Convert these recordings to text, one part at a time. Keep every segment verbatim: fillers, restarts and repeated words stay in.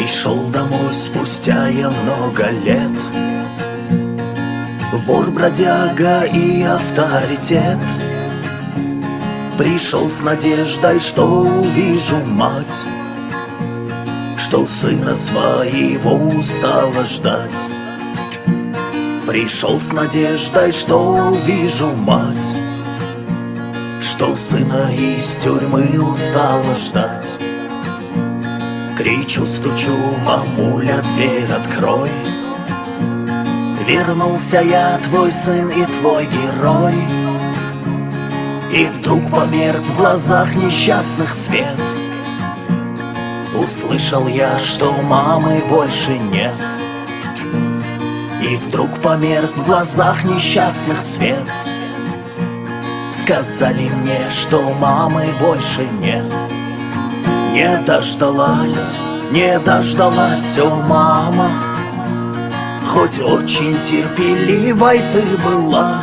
Пришел домой спустя я много лет, вор, бродяга и авторитет. Пришел с надеждой, что увижу мать, что сына своего устала ждать. Пришел с надеждой, что увижу мать, что сына из тюрьмы устала ждать. Кричу, стучу: мамуля, дверь открой. Вернулся я, твой сын и твой герой. И вдруг померк в глазах несчастных свет. Услышал я, что мамы больше нет. И вдруг померк в глазах несчастных свет. Сказали мне, что мамы больше нет. Не дождалась, не дождалась, о мама, хоть очень терпеливой ты была.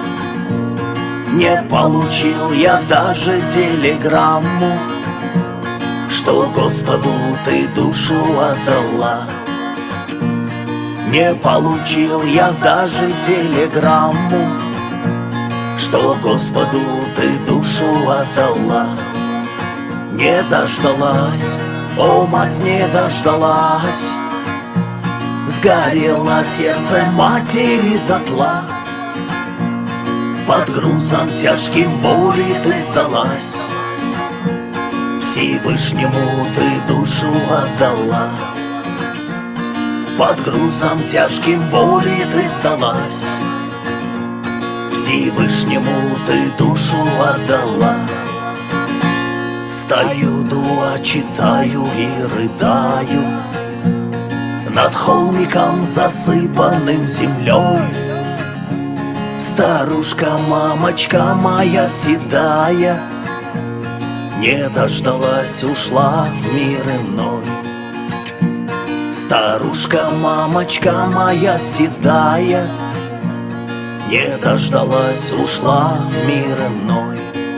Не получил я даже телеграмму, что Господу ты душу отдала. Не получил я даже телеграмму, что Господу ты душу отдала. Не дождалась, о мать, не дождалась. Сгорело сердце матери дотла. Под грузом тяжким боли ты сдалась. Всевышнему ты душу отдала. Под грузом тяжким боли ты сдалась. Всевышнему ты душу отдала. Стою, дуа читаю и рыдаю над холмиком, засыпанным землей. Старушка, мамочка моя седая, не дождалась, ушла в мир иной. Старушка, мамочка моя седая, не дождалась, ушла в мир иной.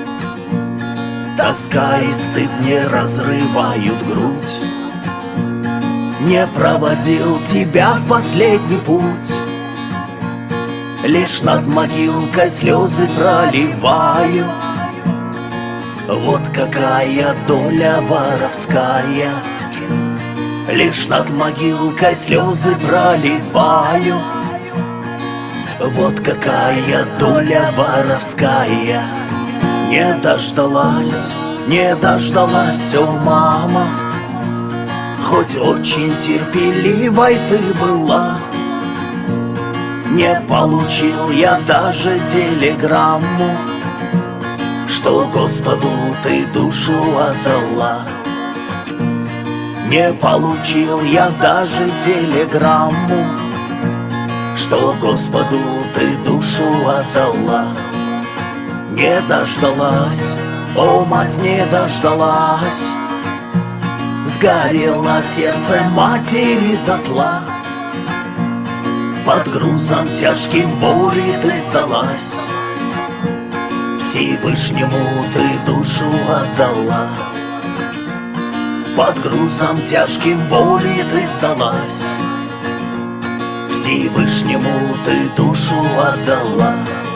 Тоска и стыд не разрывают грудь. Не проводил тебя в последний путь. Лишь над могилкой слезы проливаю. Вот какая доля воровская. Лишь над могилкой слезы проливаю. Вот какая доля воровская. Не дождалась, не дождалась, о мама, хоть очень терпеливой ты была. Не получил я даже телеграмму, что Господу ты душу отдала. Не получил я даже телеграмму, что Господу ты душу отдала. Не дождалась, о мать, не дождалась. Сгорело сердце матери дотла. Под грузом тяжким боли ты сдалась. Всевышнему ты душу отдала. Под грузом тяжким боли ты сдалась. Всевышнему ты душу отдала.